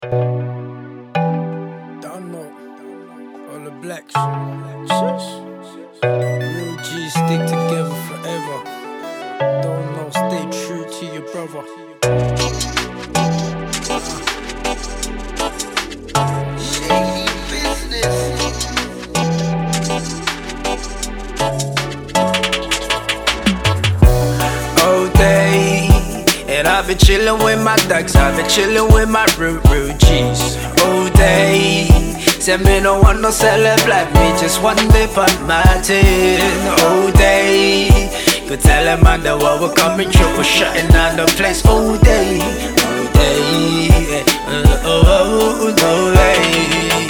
Don't know. All the blacks. Real G's stick together forever. Don't know, stay true to your brother. Shady business. All day, and I've been chillin' with my ducks, I've been chillin' with my real G's. All day, say me no want no celebrate, me just one dip on my tin. All day, could tell them under what we're coming through, we're shutting down the place. All day, no way.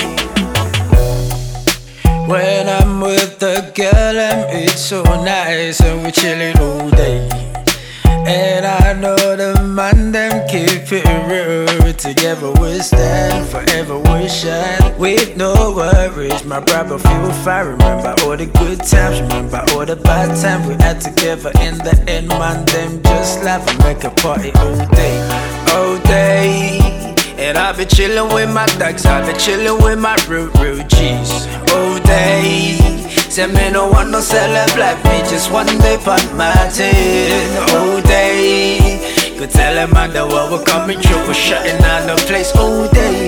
When I'm with the girl, it's so nice and we chillin' all day. And I know the man them keep it real. Together we stand, forever we shine. With no worries, my brother feel fine. Remember all the good times, remember all the bad times we had together. In the end, man, them just laugh and make a party all day, all day. And I've been chillin' with my ducks, I've been chillin' with my real G's all day. Say me no want no celebrate, me just one day on my tin all day. Could tell them under what we're coming through, we're shutting down the place all day,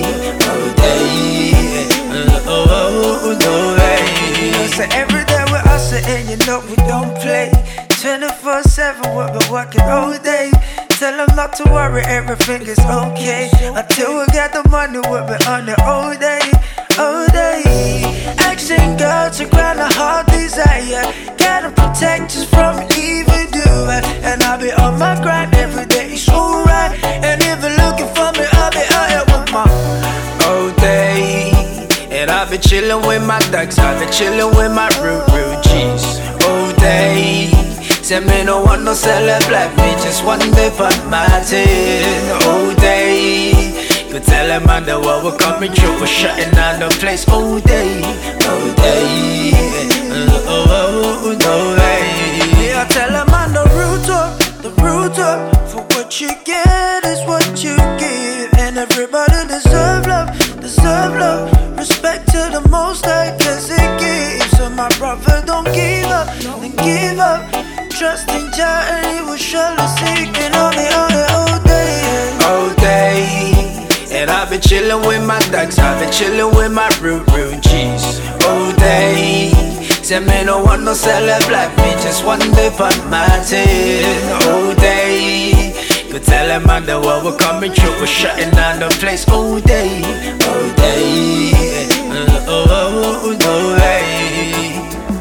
no way. So every day we're hustling, you know we don't play. 24/7, we've been working all day. Tell them not to worry, everything is okay. Until we get the money, we'll be on it all day, all day. Action girl to grant a heart desire. Gotta protect us from evildoer. And I'll be on my grind every day, it's alright. And if you're looking for me, I'll be out here with my all day. And I've been chillin' with my ducks, I've been chillin' with my real G's all day. Say me no want no celebrate, me just one dip on my tin all day. Could tell them under what we're coming through, we're shutting down the place all day, no way. Yeah, I tell them I'm the root up. For what you get is what you give. And everybody deserve love. Respect to the most high, cause it gives. So my brother, don't give up, don't give up. Trust in Jah and he will surely seek. And I'll be on it all day, all day. And I've been chillin' with my ducks, I've been chillin' with my real G's all day. Say me no want no celebrate, me just one dip on my tin all day. Could tell them under what we're coming through, we're shutting down the place all day, no way.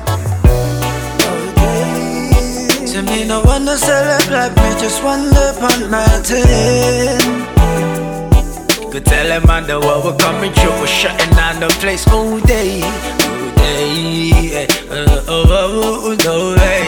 Say me no want no celebrate, me just one dip on my tin. Could tell them under what we're coming through, we're shutting down the place all day, no way.